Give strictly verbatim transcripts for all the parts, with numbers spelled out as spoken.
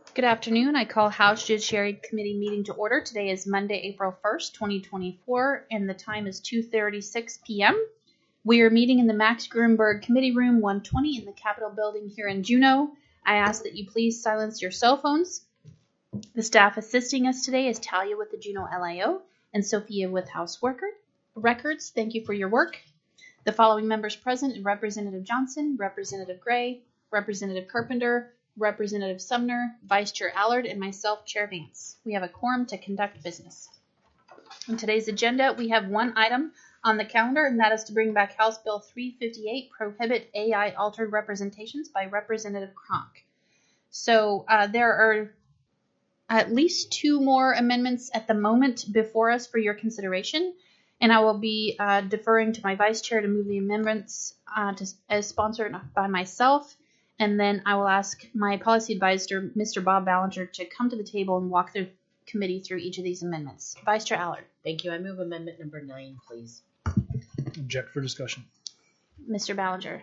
Good afternoon. I call House Judiciary Committee meeting to order. Today is Monday, April first, twenty twenty-four, and the time is two thirty-six p.m. We are meeting in the Max Gruenberg Committee Room one twenty in the Capitol Building here in Juneau. I ask that you please silence your cell phones. The staff assisting us today is Talia with the Juneau L I O and Sophia with House Worker Records. Thank you for your work. The following members present are Representative Johnson, Representative Gray, Representative Carpenter, Representative Sumner, Vice Chair Allard, and myself, Chair Vance. We have a quorum to conduct business. On today's agenda, we have one item on the calendar, and that is to bring back House Bill three fifty-eight, Prohibit A I Altered Representations by Representative Kronk. So uh, there are at least two more amendments at the moment before us for your consideration, and I will be uh, deferring to my Vice Chair to move the amendments uh, to, as sponsored by myself. And then I will ask my policy advisor, Mister Bob Ballinger, to come to the table and walk the committee through each of these amendments. Vice Chair Allard. Thank you. I move amendment number nine, please. Object for discussion. Mister Ballinger.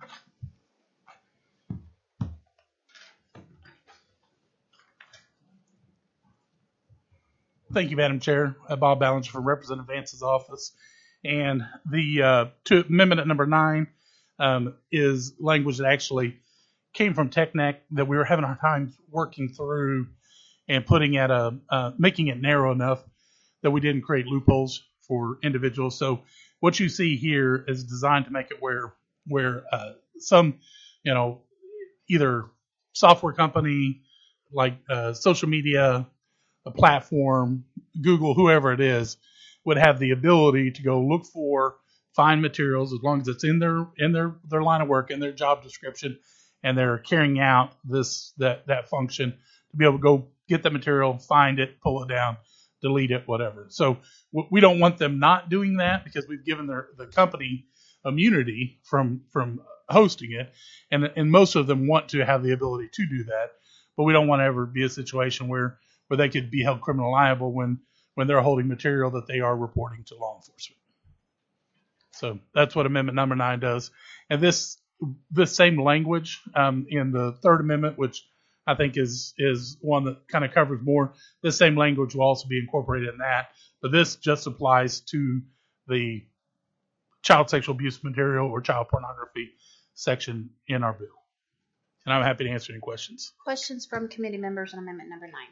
Thank you, Madam Chair. Uh, Bob Ballinger from Representative Vance's office. And the uh, to amendment number nine um, is language that actually came from TechNet that we were having a hard time working through and putting at a uh, making it narrow enough that we didn't create loopholes for individuals. So what you see here is designed to make it where where uh, some, you know, either software company like uh, social media, a platform, Google, whoever it is, would have the ability to go look for, find materials as long as it's in their in their their line of work, in their job description, and they're carrying out this that that function to be able to go get the material, find it, pull it down, delete it, whatever. So we don't want them not doing that because we've given their the company immunity from from hosting it, and and most of them want to have the ability to do that, but we don't want to ever be a situation where where they could be held criminal liable when when they're holding material that they are reporting to law enforcement. So that's what amendment number nine does, and this. The same language um, in the third amendment, which I think is is one that kind of covers more. This same language will also be incorporated in that, but this just applies to the child sexual abuse material or child pornography section in our bill. And I'm happy to answer any questions. Questions from committee members on amendment number nine?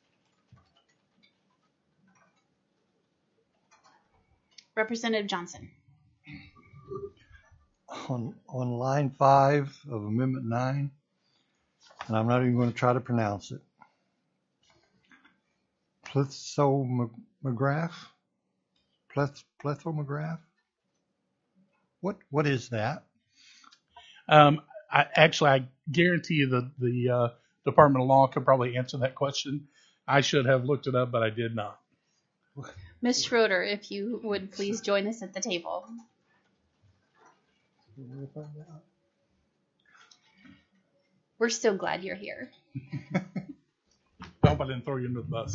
Representative Johnson. On, on line five of Amendment nine, and I'm not even going to try to pronounce it. Plethysmograph? Pleth, plethysmograph? What what is that? Um, I, actually, I guarantee you the the uh, Department of Law could probably answer that question. I should have looked it up, but I did not. Miz Schroeder, if you would please join us at the table. We're so glad you're here. I hope I didn't throw you under the bus.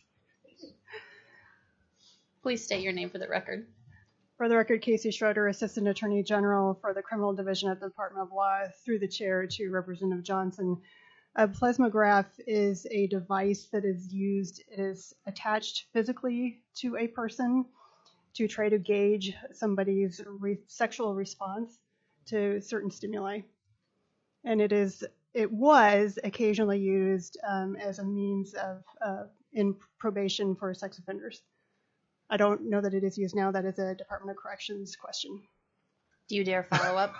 Please state your name for the record. For the record, Casey Schroeder, Assistant Attorney General for the Criminal Division at the Department of Law, through the chair to Representative Johnson. A plethysmograph is a device that is used, it is attached physically to a person to try to gauge somebody's re- sexual response to certain stimuli. And it is, it was occasionally used um, as a means of, uh, in probation for sex offenders. I don't know that it is used now. That is a Department of Corrections question. Do you dare follow up?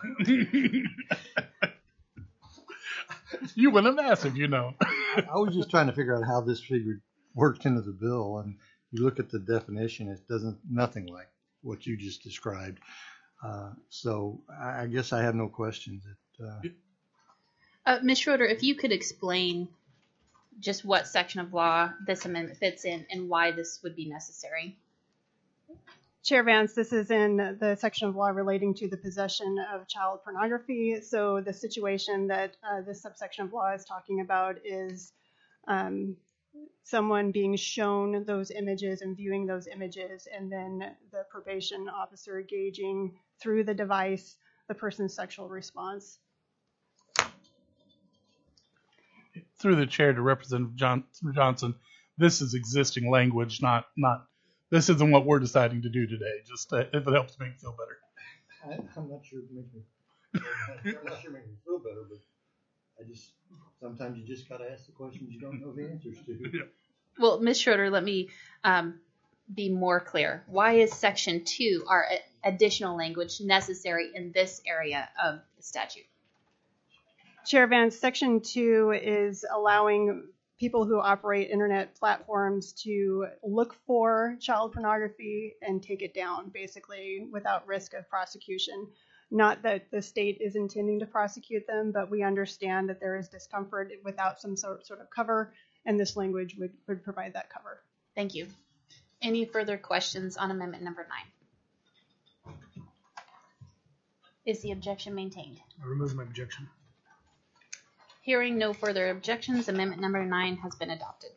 You wouldn't have asked if you know. I was just trying to figure out how this figure worked into the bill, and you look at the definition, it doesn't, nothing like what you just described. Uh, so I, I guess I have no questions. It, uh, uh, Miz Schroeder, if you could explain just what section of law this amendment fits in and why this would be necessary. Chair Vance, this is in the section of law relating to the possession of child pornography. So the situation that uh, this subsection of law is talking about is um, someone being shown those images and viewing those images, and then the probation officer gauging through the device the person's sexual response. through the chair to Representative John, Johnson, this is existing language, not not. This isn't what we're deciding to do today. Just uh, if it helps make me feel better. I, I'm not sure it makes me. I'm not sure it makes me feel better, but I just sometimes you just gotta ask the questions you don't know the answers to. Yeah. Well, Miz Schroeder, let me um, be more clear. Why is Section two, our a- additional language, necessary in this area of the statute? Chair Vance, Section two is allowing people who operate internet platforms to look for child pornography and take it down, basically, without risk of prosecution. Not that the state is intending to prosecute them, but we understand that there is discomfort without some sort sort of cover, and this language would, would provide that cover. Thank you. Any further questions on amendment number nine? Is the objection maintained? I remove my objection. Hearing no further objections, amendment number nine has been adopted.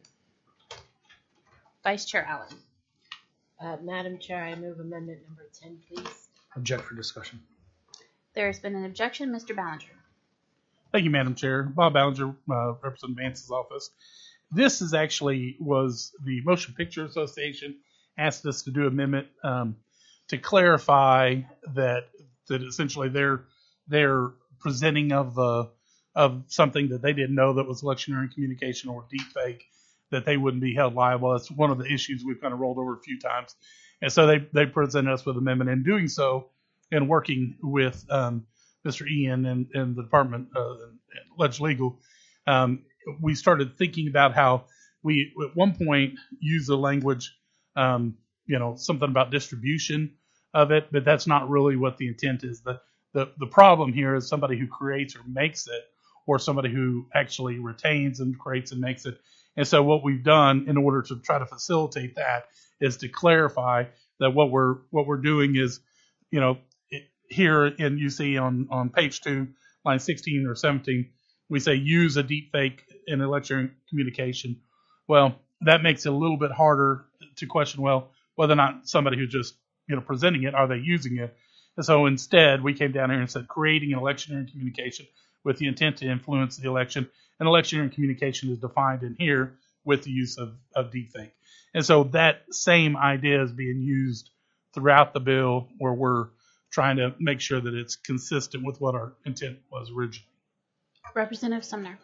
Vice Chair Allen. Uh, Madam Chair, I move amendment number ten, please. Object for discussion. There has been an objection. Mister Ballinger. Thank you, Madam Chair. Bob Ballinger, uh, Representative Vance's office. This is actually was the Motion Picture Association asked us to do amendment um, to clarify that that essentially they're they're presenting of the of something that they didn't know that was electioneering communication or deepfake, that they wouldn't be held liable. That's one of the issues we've kind of rolled over a few times. And so they, they presented us with amendment. In doing so, and working with um, Mister Ian and, and the Department of uh, Ledge Legal, um, we started thinking about how we, at one point, use the language, um, you know, something about distribution of it, but that's not really what the intent is. The, the, the problem here is somebody who creates or makes it, or somebody who actually retains and creates and makes it. And so what we've done in order to try to facilitate that is to clarify that what we're what we're doing is, you know, it, here in you see on, on page two, line sixteen or seventeen, we say use a deepfake in electronic communication. Well, that makes it a little bit harder to question, well, whether or not somebody who's just, you know, presenting it, are they using it? And so instead, we came down here and said creating an electioneering communication with the intent to influence the election. And electioneering communication is defined in here with the use of, of deepfake. And so that same idea is being used throughout the bill, where we're trying to make sure that it's consistent with what our intent was originally. Representative Sumner.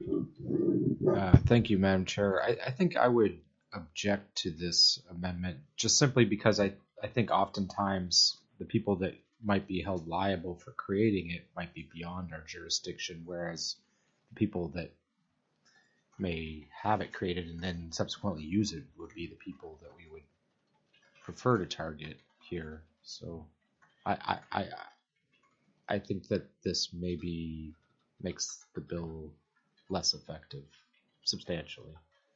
Uh, thank you, Madam Chair. I, I think I would object to this amendment just simply because I, I think oftentimes the people that might be held liable for creating it might be beyond our jurisdiction, whereas the people that may have it created and then subsequently use it would be the people that we would prefer to target here. So I I I, I think that this maybe makes the bill less effective substantially.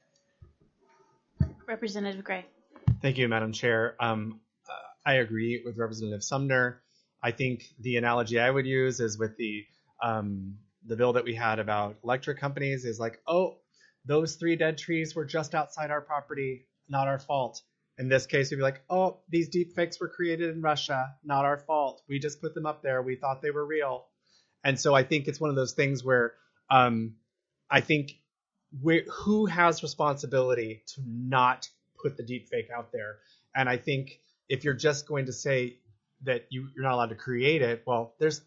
Representative Gray. Thank you, Madam Chair. Um, uh, I agree with Representative Sumner. I think the analogy I would use is with the um, the bill that we had about electric companies is like, oh, those three dead trees were just outside our property, not our fault. In this case, we'd be like, oh, these deep fakes were created in Russia, not our fault. We just put them up there. We thought they were real. And so I think it's one of those things where um, I think we, who has responsibility to not put the deep fake out there? And I think if you're just going to say that you, you're not allowed to create it, well, there's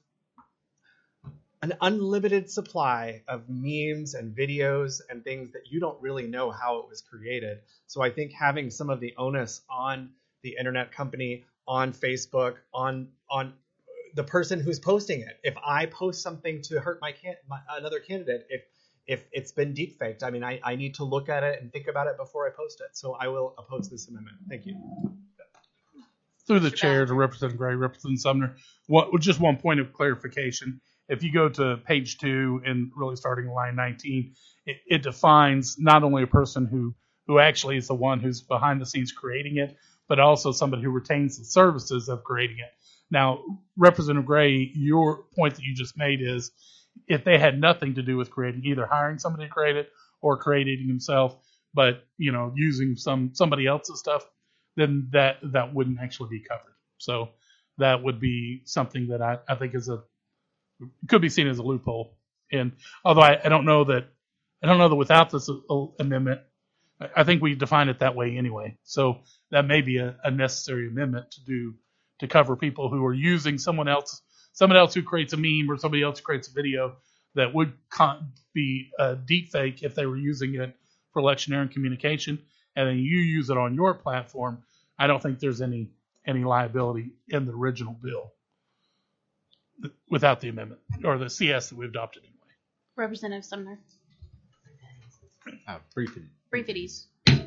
an unlimited supply of memes and videos and things that you don't really know how it was created. So I think having some of the onus on the internet company, on Facebook, on on the person who's posting it. If I post something to hurt my, can- my another candidate, if if it's been deepfaked, I mean, I, I need to look at it and think about it before I post it. So I will oppose this amendment. Thank you. Through the chair to Representative Gray, Representative Sumner, what, just one point of clarification. If you go to page two and really starting line nineteen, it, it defines not only a person who, who actually is the one who's behind the scenes creating it, but also somebody who retains the services of creating it. Now, Representative Gray, your point that you just made is if they had nothing to do with creating, either hiring somebody to create it or creating himself, but you know, using some somebody else's stuff, then that that wouldn't actually be covered. So that would be something that I, I think is a could be seen as a loophole. And although I, I don't know that I don't know that without this uh, amendment, I I think we define it that way anyway. So that may be a, a necessary amendment to do to cover people who are using someone else, someone else who creates a meme or somebody else who creates a video that would con- be a deep fake if they were using it for electioneering communication, and then you use it on your platform. I don't think there's any any liability in the original bill without the amendment or the C S that we adopted anyway. Representative Sumner. Uh, briefly. Brief it ease.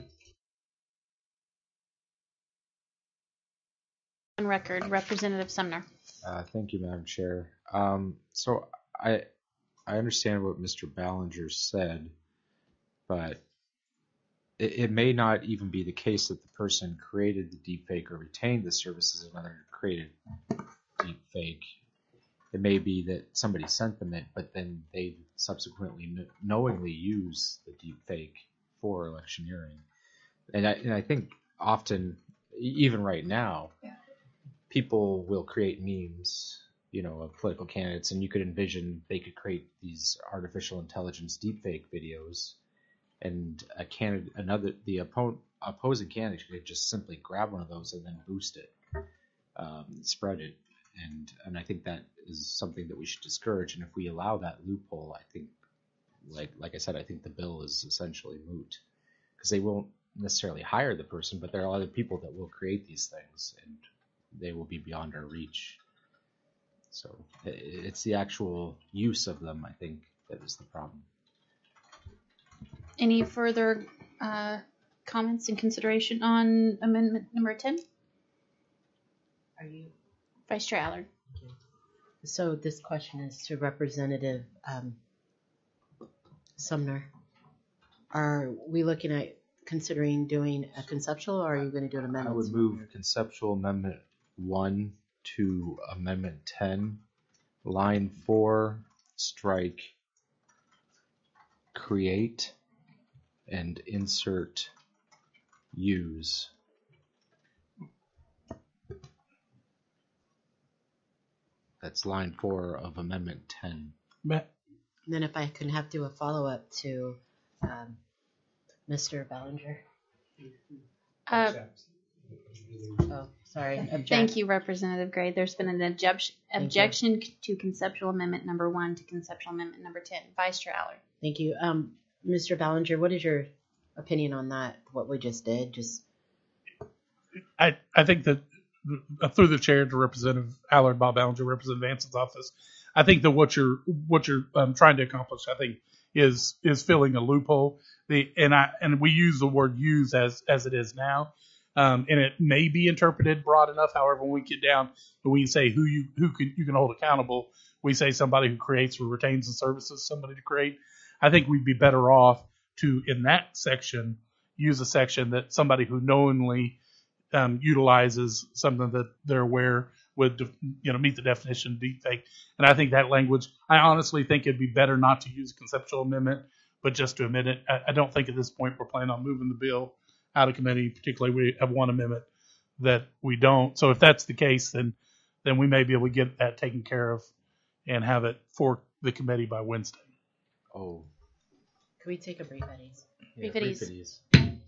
On record, Representative Sumner. Uh, thank you, Madam Chair. Um, so I I understand what Mister Ballinger said, but it, it may not even be the case that the person created the deepfake or retained the services of another created deepfake. It may be that somebody sent them it, but then they subsequently kn- knowingly use the deepfake for electioneering. And I, and I think often, e- even right now, people will create memes, you know, of political candidates, and you could envision they could create these artificial intelligence deepfake videos, and a candidate, another, the oppo- opposing candidate could just simply grab one of those and then boost it, um, spread it, and and I think that is something that we should discourage. And if we allow that loophole, I think, like like I said, I think the bill is essentially moot, because they won't necessarily hire the person, but there are other people that will create these things, and they will be beyond our reach. So it's the actual use of them, I think, that is the problem. Any further uh, comments and consideration on amendment number ten? Are you? Vice Chair Allard. So this question is to Representative um, Sumner. Are we looking at considering doing a conceptual, or are you going to do an amendment? I would move conceptual amendment one to amendment ten, line four, strike create and insert use. That's line four of amendment ten. Matt, And then if I can have to do a follow-up to um, Mister Ballinger. Uh, Oh, sorry. Object. thank you, Representative Gray. There's been an object- Thank you. objection to conceptual amendment number one to conceptual amendment number ten. Vice Chair Allard. Thank you. Um, Mister Ballinger, what is your opinion on that, what we just did? Just I, I think that uh, through the chair to Representative Allard, Bob Ballinger, Representative Vance's office, I think that what you're what you're um, trying to accomplish, I think, is is filling a loophole. The and I and we use the word use as as it is now, um, and it may be interpreted broad enough. However, when we get down and we say who you who can you can hold accountable, we say somebody who creates or retains the services somebody to create. I think we'd be better off to in that section use a section that somebody who knowingly Um, utilizes something that they're aware would, you know, meet the definition of deepfake. And I think that language, I honestly think it'd be better not to use a conceptual amendment, but just to amend it. I, I don't think at this point we're planning on moving the bill out of committee. Particularly, we have one amendment that we don't. So if that's the case, then then we may be able to get that taken care of and have it for the committee by Wednesday. Oh. can we take a brief at ease? Yeah, Brief at brief ease. at ease.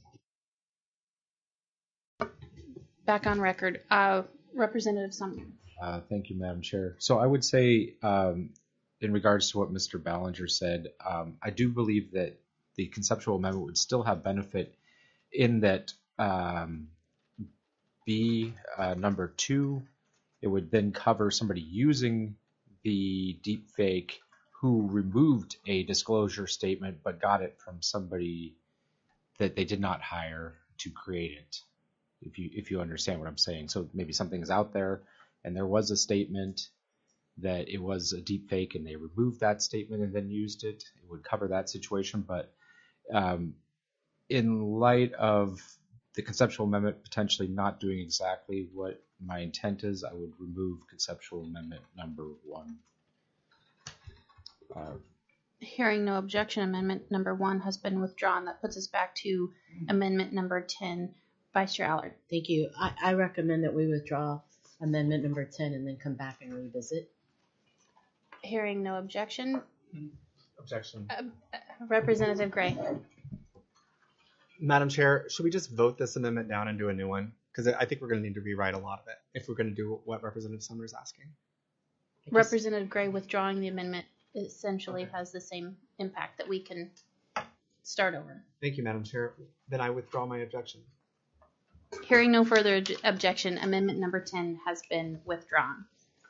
Back on record. Uh, Representative Sumner. Uh, thank you, Madam Chair. So I would say, um, in regards to what Mister Ballinger said, um, I do believe that the conceptual amendment would still have benefit in that um, B uh, number two, it would then cover somebody using the deepfake who removed a disclosure statement but got it from somebody that they did not hire to create it. If you if you understand what I'm saying. So maybe something is out there and there was a statement that it was a deep fake and they removed that statement and then used it. It would cover that situation. But um, in light of the conceptual amendment potentially not doing exactly what my intent is, I would remove conceptual amendment number one. Uh, Hearing no objection, amendment number one has been withdrawn. That puts us back to amendment number ten. Vice Chair Allard. Thank you. I, I recommend that we withdraw amendment number ten and then come back and revisit. Hearing no objection. Objection. Uh, Representative Gray. Madam Chair, should we just vote this amendment down and do a new one? Because I think we're going to need to rewrite a lot of it if we're going to do what Representative Sumner is asking. Representative Gray withdrawing the amendment essentially Okay. has the same impact that we can start over. Thank you, Madam Chair. Then I withdraw my objection. Hearing no further ob- objection, amendment number ten has been withdrawn.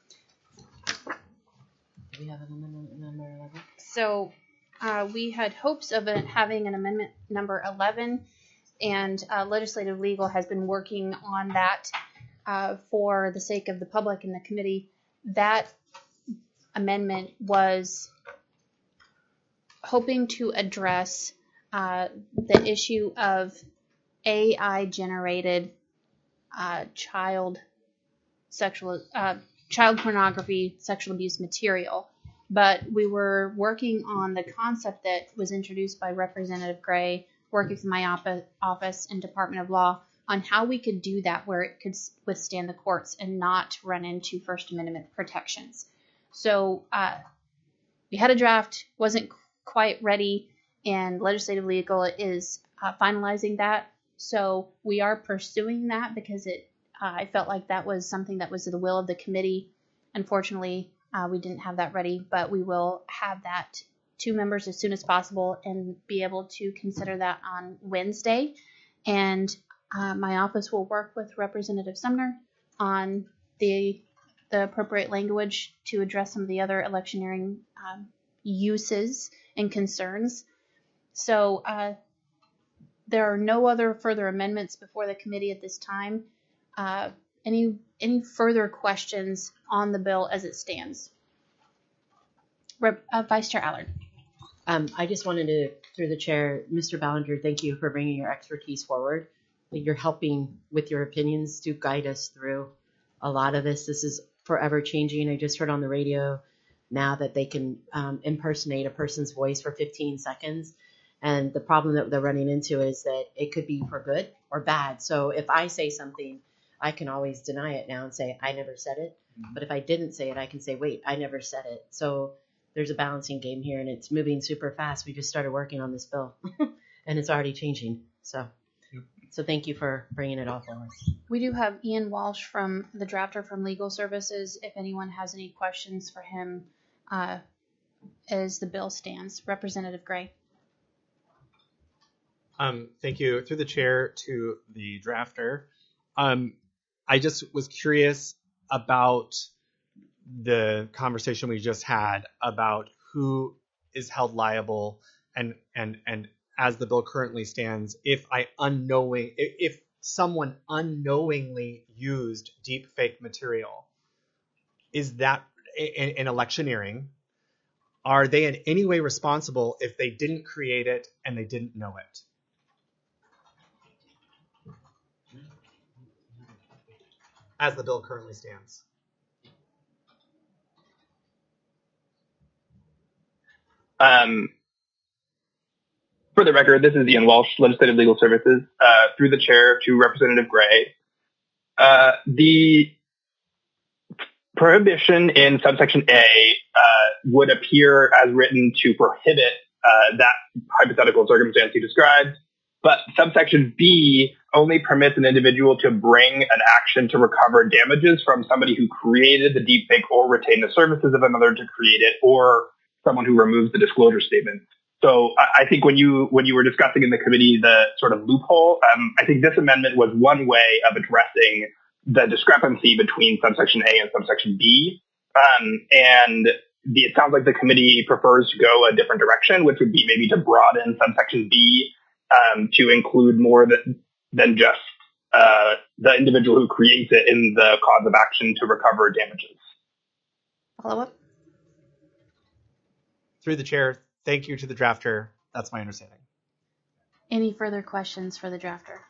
Do we have an amendment number eleven? So uh, we had hopes of it having an amendment number eleven, and uh, legislative legal has been working on that uh, for the sake of the public and the committee. That amendment was hoping to address uh, the issue of A I generated uh, child sexual uh, child pornography, sexual abuse material. But we were working on the concept that was introduced by Representative Gray, working with my op- office and Department of Law, on how we could do that where it could withstand the courts and not run into First Amendment protections. So uh, we had a draft, wasn't quite ready, and legislative legal is uh, finalizing that. So we are pursuing that because it. Uh, I felt like that was something that was the will of the committee. Unfortunately, uh, we didn't have that ready, but we will have that to members as soon as possible and be able to consider that on Wednesday. And uh, my office will work with Representative Sumner on the the appropriate language to address some of the other electioneering um, uses and concerns. So uh, there are no other further amendments before the committee at this time. Uh, any any further questions on the bill as it stands? Rep, uh, Vice Chair Allard. Um, I just wanted to, through the chair, Mister Ballinger, thank you for bringing your expertise forward. You're helping with your opinions to guide us through a lot of this. This is forever changing. I just heard on the radio now that they can um, impersonate a person's voice for fifteen seconds. And the problem that they're running into is that it could be for good or bad. So if I say something, I can always deny it now and say, I never said it. Mm-hmm. But if I didn't say it, I can say, wait, I never said it. So there's a balancing game here, and it's moving super fast. We just started working on this bill, and it's already changing. So yep. So thank you for bringing it all forward. We do have Ian Walsh from the drafter from Legal Services. If anyone has any questions for him uh, as the bill stands. Representative Gray. Um, thank you. Through the chair to the drafter. Um, I just was curious about the conversation we just had about who is held liable and and and as the bill currently stands, if I unknowing if, if someone unknowingly used deep fake material, is that in, in electioneering, are they in any way responsible if they didn't create it and they didn't know it? As the bill currently stands. Um, for the record, this is Ian Walsh, Legislative Legal Services, uh, through the chair to Representative Gray. Uh, the prohibition in subsection A uh, would appear as written to prohibit uh, that hypothetical circumstance you described, but subsection B only permits an individual to bring an action to recover damages from somebody who created the deepfake or retained the services of another to create it, or someone who removes the disclosure statement. So I think when you when you were discussing in the committee the sort of loophole, um, I think this amendment was one way of addressing the discrepancy between subsection A and subsection B. Um, and the, it sounds like the committee prefers to go a different direction, which would be maybe to broaden subsection B um, to include more than, than just uh, the individual who creates it in the cause of action to recover damages. Follow up. Through the chair, thank you to the drafter. That's my understanding. Any further questions for the drafter?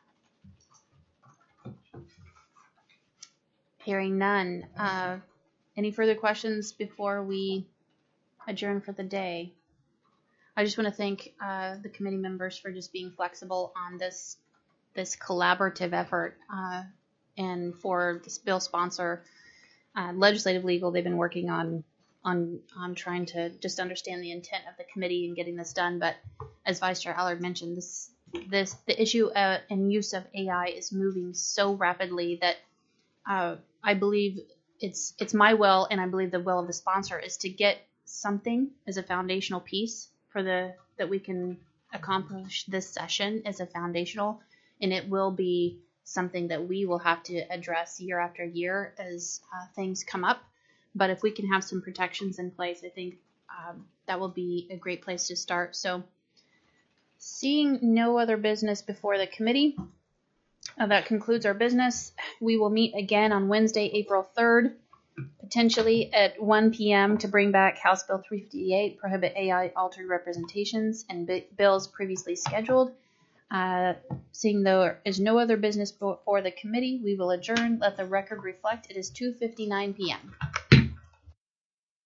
Hearing none. Uh, any further questions before we adjourn for the day? I just want to thank uh, the committee members for just being flexible on this this collaborative effort, uh, and for this bill sponsor, uh, Legislative Legal. They've been working on on on trying to just understand the intent of the committee and getting this done. But as Vice Chair Allard mentioned, this this the issue uh, and use of A I is moving so rapidly that uh, I believe it's it's my will, and I believe the will of the sponsor is to get something as a foundational piece for the that we can accomplish this session as a foundational, and it will be something that we will have to address year after year as uh, things come up. But if we can have some protections in place, I think um, that will be a great place to start. So seeing no other business before the committee, uh, that concludes our business. We will meet again on Wednesday, April third, potentially at one p.m. to bring back House Bill three fifty-eight, prohibit A I altered representations, and bi- bills previously scheduled. Uh, seeing there is no other business before the committee, we will adjourn. Let the record reflect it is two fifty-nine p.m.